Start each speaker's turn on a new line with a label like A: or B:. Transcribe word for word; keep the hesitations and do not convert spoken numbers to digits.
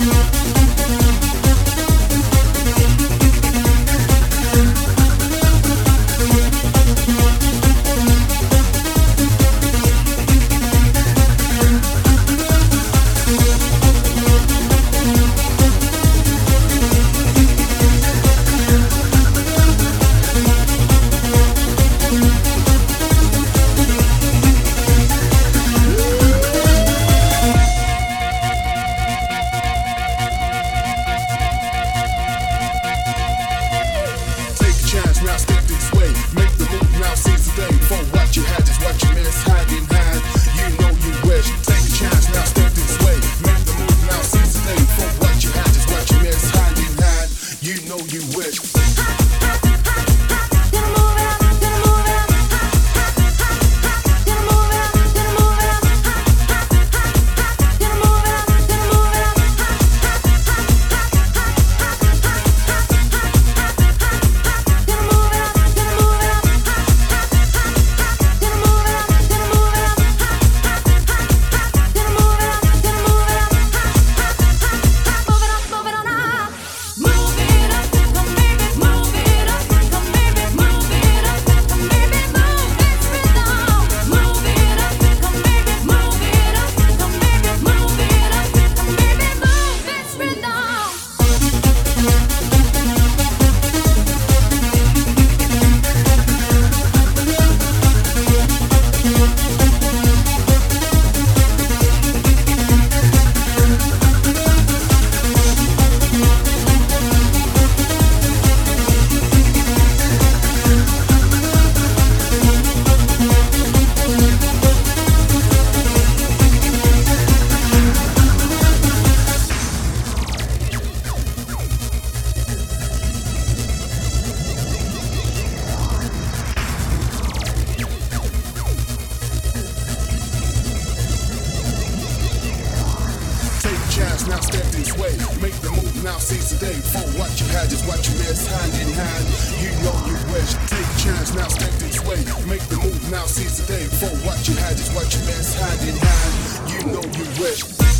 A: Now step this way, make the move now, seize the day. For what you had is what you miss, hand in hand. You know you wish, take a chance, now step this way. Make the move now, seize the day. For what you had is what you miss, hand in hand. You know you wish.